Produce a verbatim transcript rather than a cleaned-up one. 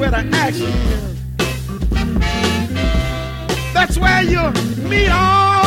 where the action is. That's where you meet all